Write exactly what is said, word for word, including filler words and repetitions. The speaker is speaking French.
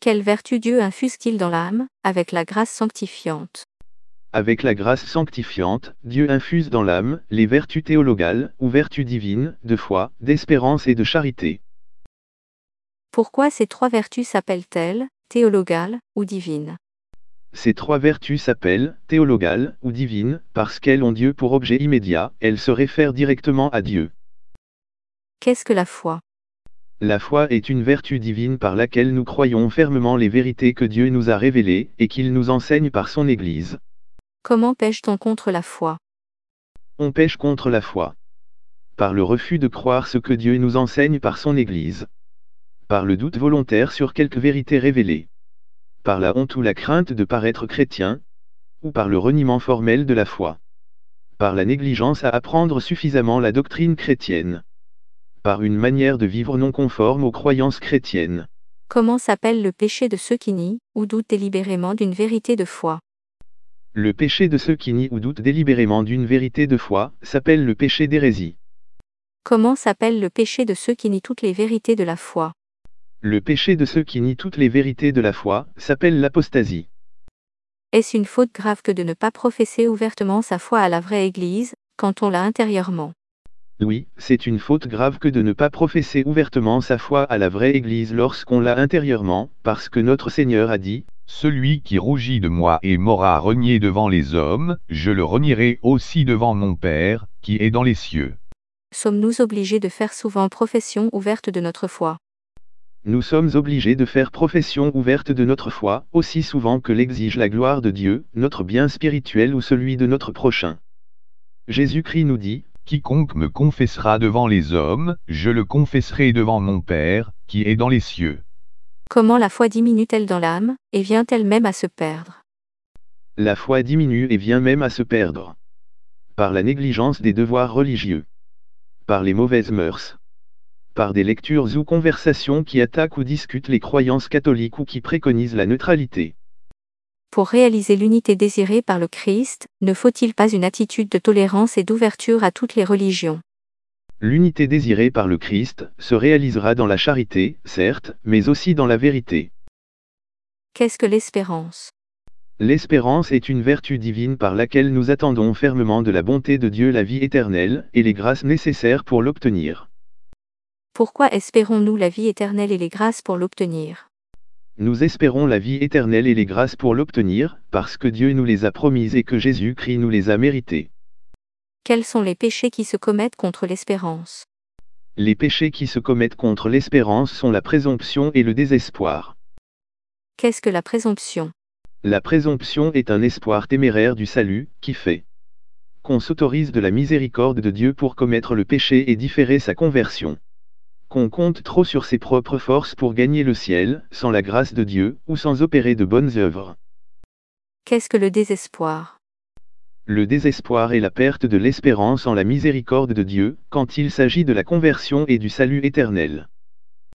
Quelle vertu Dieu infuse-t-il dans l'âme, avec la grâce sanctifiante? Avec la grâce sanctifiante, Dieu infuse dans l'âme les vertus théologales, ou vertus divines, de foi, d'espérance et de charité. Pourquoi ces trois vertus s'appellent-elles théologales ou divines? Ces trois vertus s'appellent théologales ou divines parce qu'elles ont Dieu pour objet immédiat, elles se réfèrent directement à Dieu. Qu'est-ce que la foi? La foi est une vertu divine par laquelle nous croyons fermement les vérités que Dieu nous a révélées et qu'il nous enseigne par son Église. Comment pêche-t-on contre la foi? On pêche contre la foi. Par le refus de croire ce que Dieu nous enseigne par son Église. Par le doute volontaire sur quelque vérité révélée. Par la honte ou la crainte de paraître chrétien. Ou par le reniement formel de la foi. Par la négligence à apprendre suffisamment la doctrine chrétienne. Par une manière de vivre non conforme aux croyances chrétiennes. Comment s'appelle le péché de ceux qui nient ou doutent délibérément d'une vérité de foi? Le péché de ceux qui nient ou doutent délibérément d'une vérité de foi s'appelle le péché d'hérésie. Comment s'appelle le péché de ceux qui nient toutes les vérités de la foi? Le péché de ceux qui nient toutes les vérités de la foi s'appelle l'apostasie. Est-ce une faute grave que de ne pas professer ouvertement sa foi à la vraie Église, quand on l'a intérieurement? Oui, c'est une faute grave que de ne pas professer ouvertement sa foi à la vraie Église lorsqu'on l'a intérieurement, parce que notre Seigneur a dit, « Celui qui rougit de moi et m'aura renié devant les hommes, je le renierai aussi devant mon Père, qui est dans les cieux. » Sommes-nous obligés de faire souvent profession ouverte de notre foi? Nous sommes obligés de faire profession ouverte de notre foi, aussi souvent que l'exige la gloire de Dieu, notre bien spirituel ou celui de notre prochain. Jésus-Christ nous dit, « Quiconque me confessera devant les hommes, je le confesserai devant mon Père, qui est dans les cieux. » Comment la foi diminue-t-elle dans l'âme, et vient-elle même à se perdre? La foi diminue et vient même à se perdre. Par la négligence des devoirs religieux. Par les mauvaises mœurs. Par des lectures ou conversations qui attaquent ou discutent les croyances catholiques ou qui préconisent la neutralité. Pour réaliser l'unité désirée par le Christ, ne faut-il pas une attitude de tolérance et d'ouverture à toutes les religions? L'unité désirée par le Christ se réalisera dans la charité, certes, mais aussi dans la vérité. Qu'est-ce que l'espérance? L'espérance est une vertu divine par laquelle nous attendons fermement de la bonté de Dieu la vie éternelle et les grâces nécessaires pour l'obtenir. Pourquoi espérons-nous la vie éternelle et les grâces pour l'obtenir? Nous espérons la vie éternelle et les grâces pour l'obtenir, parce que Dieu nous les a promises et que Jésus-Christ nous les a méritées. Quels sont les péchés qui se commettent contre l'espérance? Les péchés qui se commettent contre l'espérance sont la présomption et le désespoir. Qu'est-ce que la présomption? La présomption est un espoir téméraire du salut, qui fait qu'on s'autorise de la miséricorde de Dieu pour commettre le péché et différer sa conversion. Qu'on compte trop sur ses propres forces pour gagner le ciel, sans la grâce de Dieu, ou sans opérer de bonnes œuvres. Qu'est-ce que le désespoir? Le désespoir est la perte de l'espérance en la miséricorde de Dieu, quand il s'agit de la conversion et du salut éternel.